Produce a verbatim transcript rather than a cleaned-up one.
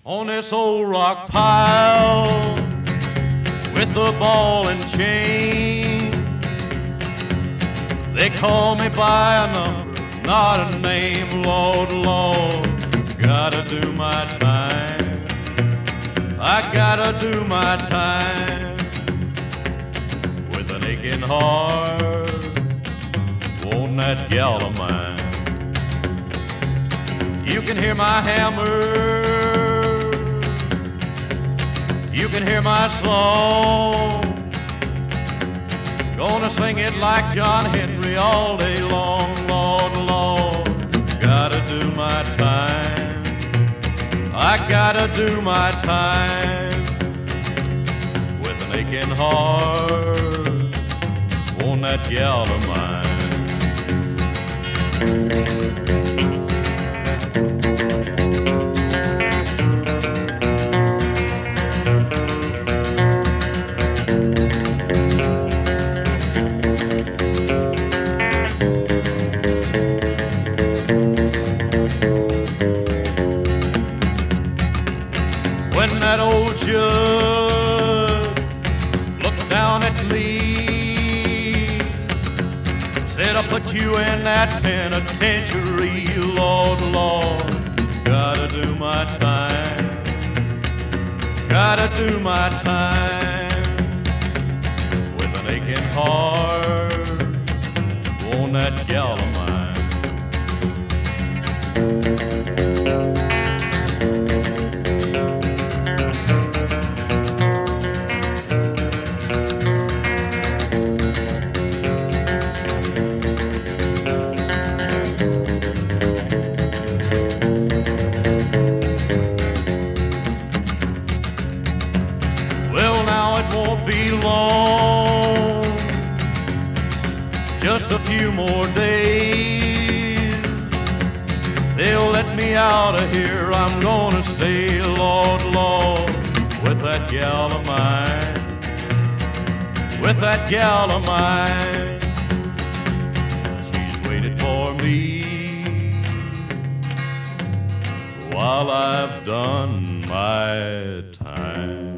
on this old rock pile with a ball and chain. They call me by a number, not a name. Lord, Lord, gotta do my time. I gotta do my time with an aching heart on that gal of mine. You can hear my hammer, you can hear my song. Gonna sing it like John Henry all day long. Lord, Lord, gotta do my time. I gotta do my time with an aching heart on that gal of mine. When that old judge looked down at me, said, I'll put you in that penitentiary. Lord, Lord, gotta do my time. Gotta do my time with an aching heart on that gal of mine. Well, now it won't be long, just a few more days. They'll let me out of here, I'm gonna stay, Lord, Lord, with that gal of mine, with that gal of mine. She's waited for me while I've done my time.